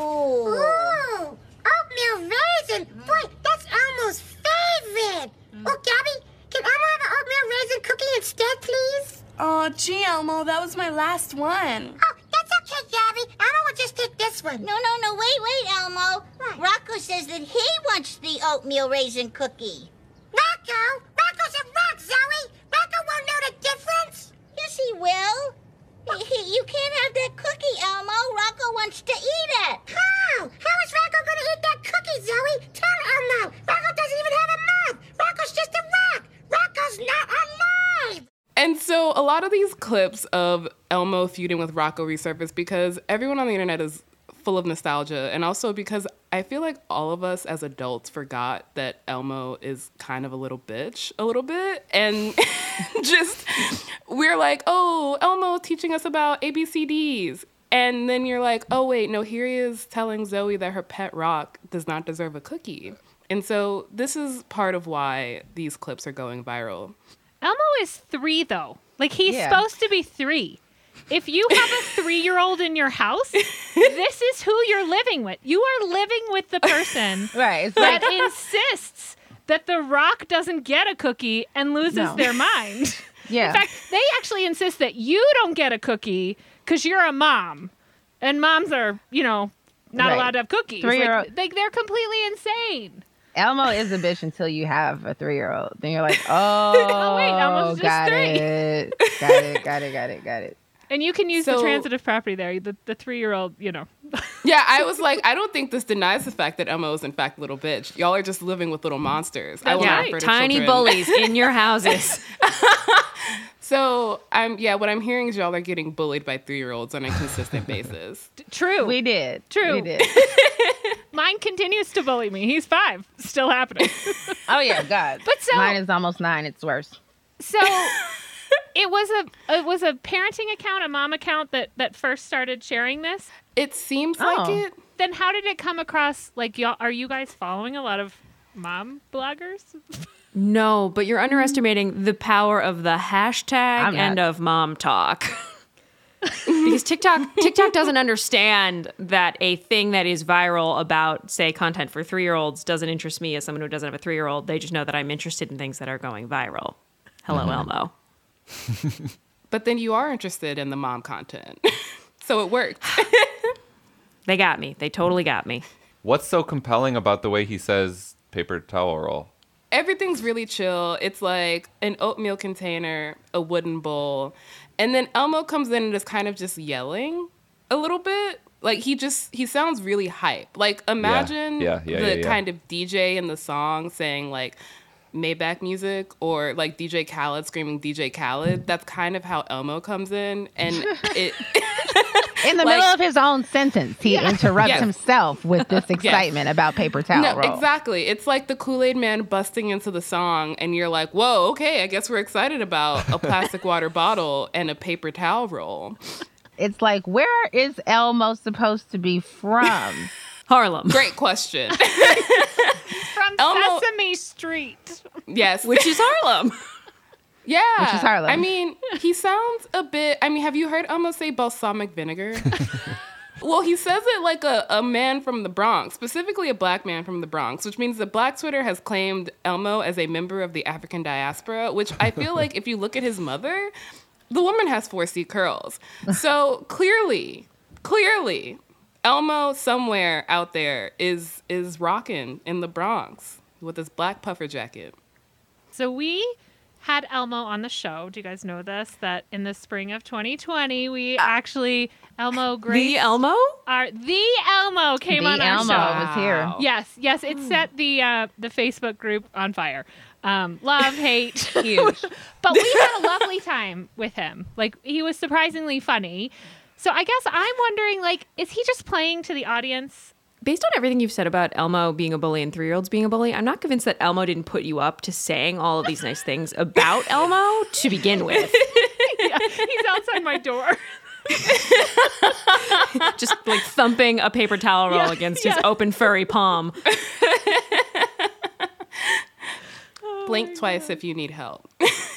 Oh. Oatmeal raisin. Boy, that's Elmo's favorite. Oh, Gabby, can Elmo have an oatmeal raisin cookie instead, please? Oh, gee, Elmo, that was my last one. Oh, that's okay, Gabby. Elmo will just take this one. No, no, no, wait, wait, Elmo. What? Rocco says that he wants the oatmeal raisin cookie. Rocco? Rocco's a rock, Zoe. Rocco won't know the difference. Yes, he will. He, he, you can't have that cookie, Elmo. Rocco wants to eat it. How? How is Rocco going to eat that cookie, Zoe? Tell Elmo. Rocco doesn't even have a mouth. Rocco's just a rock. Rocco's not alive. And so a lot of these clips of Elmo feuding with Rocco resurface because everyone on the internet is full of nostalgia, and also because I feel like all of us as adults forgot that Elmo is kind of a little bitch a little bit, and just we're like, oh, Elmo teaching us about A B C Ds, and then you're like, oh wait, no, here he is telling Zoe that her pet rock does not deserve a cookie. And so this is part of why these clips are going viral. Elmo is three, though. Like, he's Yeah. supposed to be three. If you have a three-year-old in your house, this is who you're living with. You are living with the person Right. It's that like, insists that the rock doesn't get a cookie and loses No. their mind. yeah. In fact, they actually insist that you don't get a cookie because you're a mom. And moms are, you know, not Right. allowed to have cookies. Three-year-old- Like, like, they're completely insane. Elmo is a bitch until you have a three-year-old. Then you're like, oh, Oh, wait, Elmo's just got three. it. Got it, got it, got it, got it. And you can use the So- transitive property there. The, the three-year-old, you know. Yeah, I was like, I don't think this denies the fact that Elmo is in fact a little bitch. Y'all are just living with little monsters. I will That's not right. refer to Tiny children. bullies in your houses. So I'm yeah, what I'm hearing is y'all are getting bullied by three-year-olds on a consistent basis. True. We did. True. We did. Mine continues to bully me. He's five. Still happening. Oh, yeah, God. But so- Mine is almost nine. It's worse. So it was a it was a parenting account, a mom account that, that first started sharing this. It seems like Oh. it. Then how did it come across? Like, y'all, are you guys following a lot of mom bloggers? No, but you're underestimating the power of the hashtag I'm not. and of mom talk. Because TikTok TikTok doesn't understand that a thing that is viral about, say, content for three-year-olds doesn't interest me as someone who doesn't have a three-year-old. They just know that I'm interested in things that are going viral. Hello, Elmo. But then you are interested in the mom content. So it worked. They got me. They totally got me. What's so compelling about the way he says paper towel roll? Everything's really chill. It's like an oatmeal container, a wooden bowl. And then Elmo comes in and is kind of just yelling a little bit. Like, he just, he sounds really hype. Like, imagine yeah, yeah, yeah, the yeah, yeah. kind of D J in the song saying, like, Maybach music, or like D J Khaled screaming D J Khaled. That's kind of how Elmo comes in. And it... In the like, middle of his own sentence, he yeah. interrupts yes. himself with this excitement yes. about paper towel no, roll. Exactly. It's like the Kool-Aid Man busting into the song, and you're like, whoa, okay, I guess we're excited about a plastic water bottle and a paper towel roll. It's like, where is Elmo supposed to be from? Harlem. Great question. From Elmo, Sesame Street. Yes. Which is Harlem. Yeah. Which is Harlem. I mean, he sounds a bit, I mean, have you heard Elmo say balsamic vinegar? Well, he says it like a, a man from the Bronx, specifically a black man from the Bronx, which means that Black Twitter has claimed Elmo as a member of the African diaspora, which I feel like if you look at his mother, the woman has four C curls. So clearly, clearly, Elmo somewhere out there is is rocking in the Bronx with his black puffer jacket. So we had Elmo on the show. Do you guys know this? That in the spring of twenty twenty, we actually, Elmo Grace. The Elmo? Our, the Elmo came the on our Elmo show. was here. Yes, yes. It set the uh, the Facebook group on fire. Um, love, hate. Huge. But we had a lovely time with him. Like, he was surprisingly funny. So I guess I'm wondering, like, is he just playing to the audience? Based on everything you've said about Elmo being a bully and three-year-olds being a bully, I'm not convinced that Elmo didn't put you up to saying all of these nice things about Elmo to begin with. Yeah, he's outside my door. Just like thumping a paper towel roll yeah, against yeah. his open furry palm. Blink oh twice God. If you need help.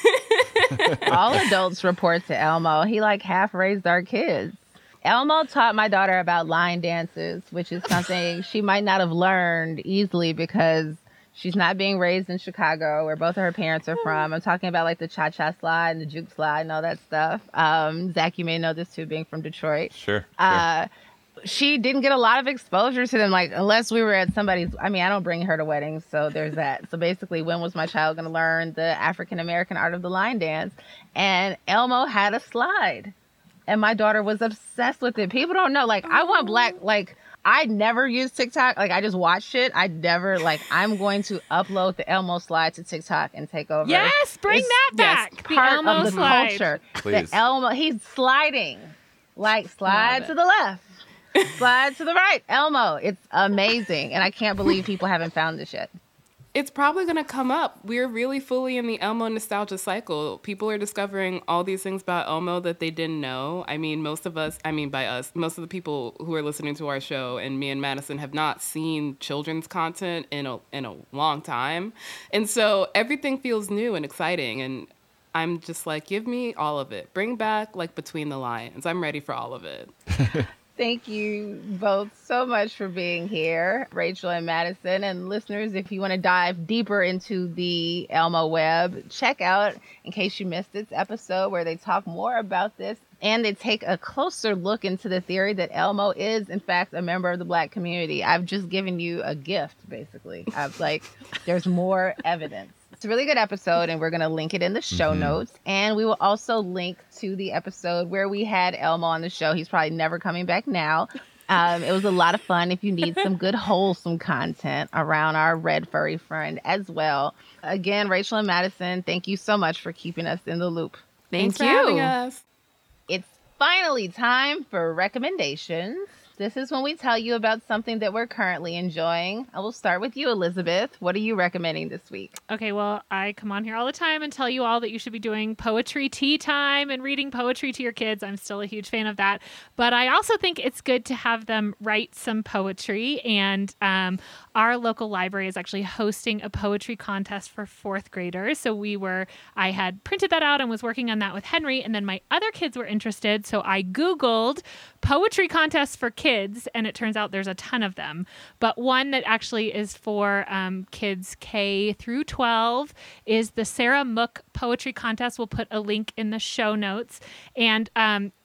All adults report to Elmo. He like half raised our kids. Elmo taught my daughter about line dances, which is something she might not have learned easily because she's not being raised in Chicago, where both of her parents are from. I'm talking about like the cha-cha slide and the juke slide and all that stuff. Um, Zach, you may know this too, being from Detroit. Sure. Uh, sure. She didn't get a lot of exposure to them, like, unless we were at somebody's, I mean, I don't bring her to weddings, so there's that. So basically, when was my child going to learn the African-American art of the line dance? And Elmo had a slide, and my daughter was obsessed with it. People don't know, like, I want black, like, I never use TikTok. Like, I just watched it. I never, like, I'm going to upload the Elmo slide to TikTok and take over. Yes, bring it's, that back. Yes, the part Elmo of the slide. culture. Please. The Elmo, he's sliding. Like, slide to the left. Slide to the right. Elmo. It's amazing. And I can't believe people haven't found this yet. It's probably going to come up. We're really fully in the Elmo nostalgia cycle. People are discovering all these things about Elmo that they didn't know. I mean, most of us, I mean, by us, most of the people who are listening to our show and me and Madison have not seen children's content in a, in a long time. And so everything feels new and exciting. And I'm just like, give me all of it. Bring back like Between the Lions. I'm ready for all of it. Thank you both so much for being here, Rachel and Madison. And listeners, if you want to dive deeper into the Elmo web, check out, in case you missed this episode, where they talk more about this and they take a closer look into the theory that Elmo is, in fact, a member of the Black community. I've just given you a gift, basically. I've like, there's more evidence. It's a really good episode, and we're going to link it in the show mm-hmm. notes. And we will also link to the episode where we had Elmo on the show. He's probably never coming back now. Um, it was a lot of fun if you need some good, wholesome content around our red furry friend as well. Again, Rachel and Madison, thank you so much for keeping us in the loop. Thank Thanks you. for having us. It's finally time for recommendations. This is when we tell you about something that we're currently enjoying. I will start with you, Elizabeth. What are you recommending this week? Okay, well, I come on here all the time and tell you all that you should be doing poetry tea time and reading poetry to your kids. I'm still a huge fan of that. But I also think it's good to have them write some poetry. And um, our local library is actually hosting a poetry contest for fourth graders. So we were, I had printed that out and was working on that with Henry. And then my other kids were interested. So I Googled poetry contests for kids, and it turns out there's a ton of them. But one that actually is for um, kids K through twelve is the Sarah Mook Poetry Contest. We'll put a link in the show notes. And um,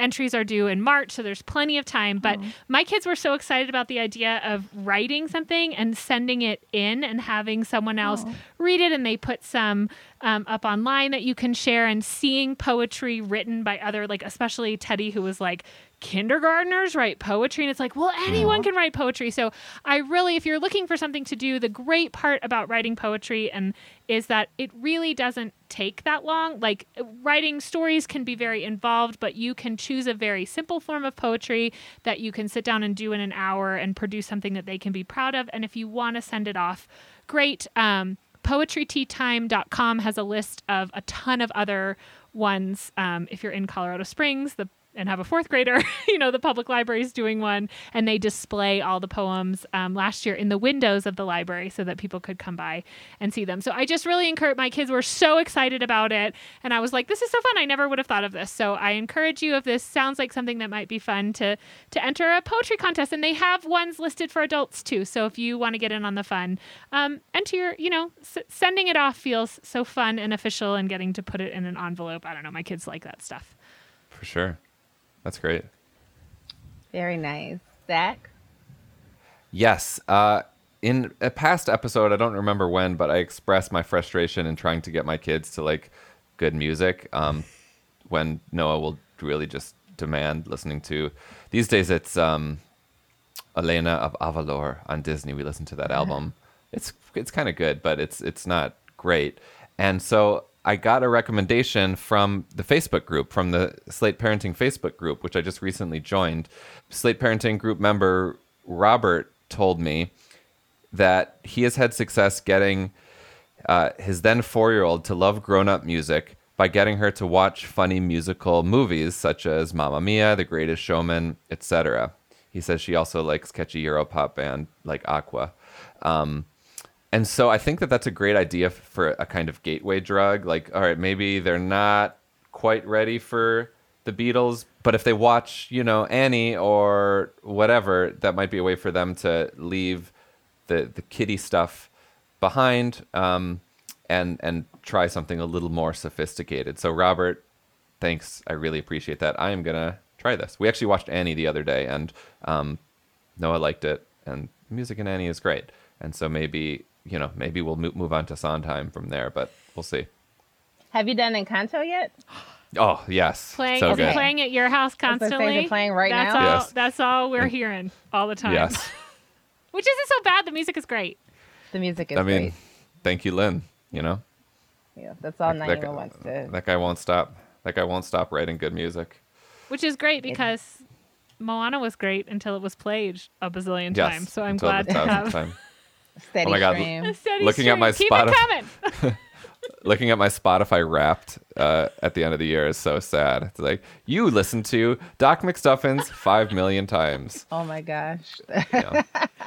entries are due in March, so there's plenty of time. But Oh. my kids were so excited about the idea of writing something and sending it in and having someone else Oh. read it. And they put some um, up online that you can share, and seeing poetry written by other, like especially Teddy, who was like, kindergartners write poetry. And it's like, well, anyone can write poetry. So I really, if you're looking for something to do, the great part about writing poetry and is that it really doesn't take that long. Like writing stories can be very involved, but you can choose a very simple form of poetry that you can sit down and do in an hour and produce something that they can be proud of. And if you want to send it off, great. Um, poetry tea time dot com has a list of a ton of other ones. Um, if you're in Colorado Springs, the and have a fourth grader, you know, the public library is doing one, and they display all the poems um, last year in the windows of the library so that people could come by and see them. So I just really encourage, my kids were so excited about it, and I was like, this is so fun. I never would have thought of this. So I encourage you, if this sounds like something that might be fun, to to enter a poetry contest, and they have ones listed for adults too. So if you want to get in on the fun, um, enter your, you know, s- sending it off feels so fun and official, and getting to put it in an envelope. I don't know. My kids like that stuff. For sure. That's great. Very nice. Zach? Yes. Uh, in a past episode, I don't remember when, but I expressed my frustration in trying to get my kids to like good music. Um, when Noah will really just demand listening to. These days, it's um, Elena of Avalor on Disney. We listen to that album. It's it's kind of good, but it's it's not great. And so I got a recommendation from the Facebook group, from the Slate Parenting Facebook group, which I just recently joined. Slate Parenting group member Robert told me that he has had success getting uh, his then four-year-old to love grown-up music by getting her to watch funny musical movies such as Mamma Mia, The Greatest Showman, et cetera. He says she also likes catchy Europop band like Aqua. Um, And so I think that that's a great idea for a kind of gateway drug. Like, all right, maybe they're not quite ready for the Beatles, but if they watch, you know, Annie or whatever, that might be a way for them to leave the, the kiddie stuff behind um, and and try something a little more sophisticated. So Robert, thanks. I really appreciate that. I am going to try this. We actually watched Annie the other day, and um, Noah liked it, and music in Annie is great. And so maybe... you know, maybe we'll mo- move on to Sondheim from there, but we'll see. Have you done Encanto yet? Oh, yes. Playing, so is good. it playing at your house I was gonna say, constantly? is it playing right that's now? All, Yes. That's all we're hearing all the time. Yes. Which isn't so bad. The music is great. The music is I mean, great. thank you, Lynn. You know, Yeah, that's all that, Naima guy, wants to. that guy won't stop. That guy won't stop writing good music. Which is great because Moana was great until it was played a bazillion Yes. times. So I'm until glad the to thousandth have time. Steady Oh my God. stream. a steady Looking at stream. my Keep Spotify- it coming. Looking at my Spotify Wrapped uh, at the end of the year is so sad. It's like, you listened to Doc McStuffins five million times. Oh my gosh. Yeah.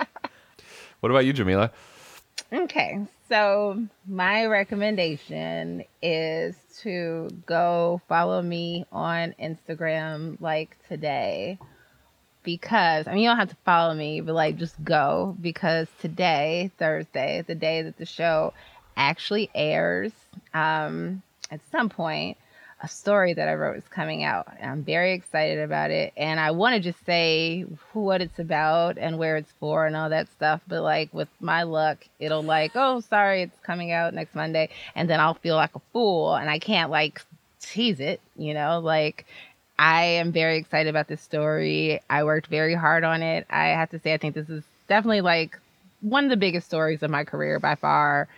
What about you, Jamila? Okay, so my recommendation is to go follow me on Instagram like today, because I mean you don't have to follow me, but like just go, because today, Thursday, the day that the show actually airs, um, at some point, a story that I wrote is coming out. And I'm very excited about it. And I want to just say who, what it's about and where it's for and all that stuff. But like with my luck, it'll like, oh, sorry, it's coming out next Monday. And then I'll feel like a fool and I can't like tease it, you know, like I am very excited about this story. I worked very hard on it. I have to say, I think this is definitely like one of the biggest stories of my career by far.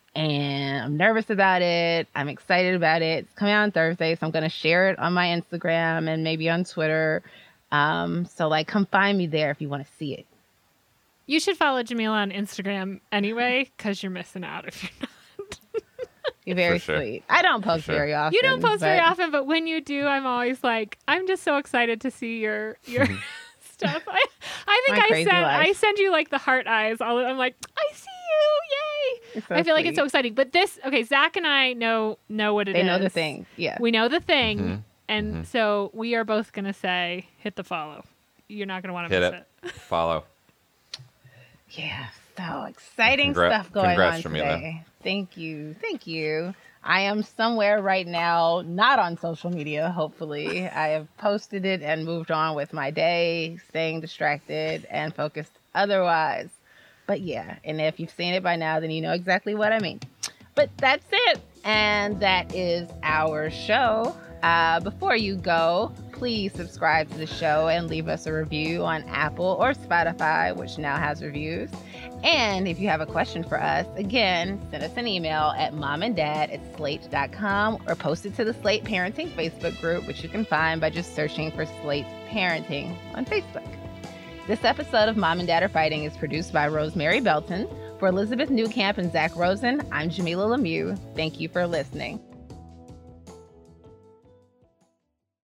And I'm nervous about it. I'm excited about it. It's coming out on Thursday, so I'm going to share it on my Instagram and maybe on Twitter. Um, so, like, come find me there if you want to see it. You should follow Jamila on Instagram anyway, because you're missing out if you're not. You're very For sure. sweet. I don't post sure. very often. You don't post very but- often, but when you do, I'm always like, I'm just so excited to see your your stuff. I, I think My I crazy send life. I send you like the heart eyes. All I'm like, I see you, yay! It's so I feel like it's sweet. so exciting. But this, okay, Zach and I know know what it is. They know the thing. Yeah. We know the thing, Mhm. and Mhm. so we are both gonna say, hit the follow. You're not gonna want to Hit miss it. it. Follow. Yeah, so exciting Congra- stuff going congrats, on Jamila. today. Thank you. Thank you. I am somewhere right now, not on social media, hopefully. I have posted it and moved on with my day, staying distracted and focused otherwise. But yeah, and if you've seen it by now, then you know exactly what I mean. But that's it. And that is our show. Uh, before you go, please subscribe to the show and leave us a review on Apple or Spotify, which now has reviews. And if you have a question for us, again, send us an email at momanddad at slate dot com or post it to the Slate Parenting Facebook group, which you can find by just searching for Slate Parenting on Facebook. This episode of Mom and Dad Are Fighting is produced by Rosemary Belton. For Elizabeth Newcamp and Zach Rosen, I'm Jamila Lemieux. Thank you for listening.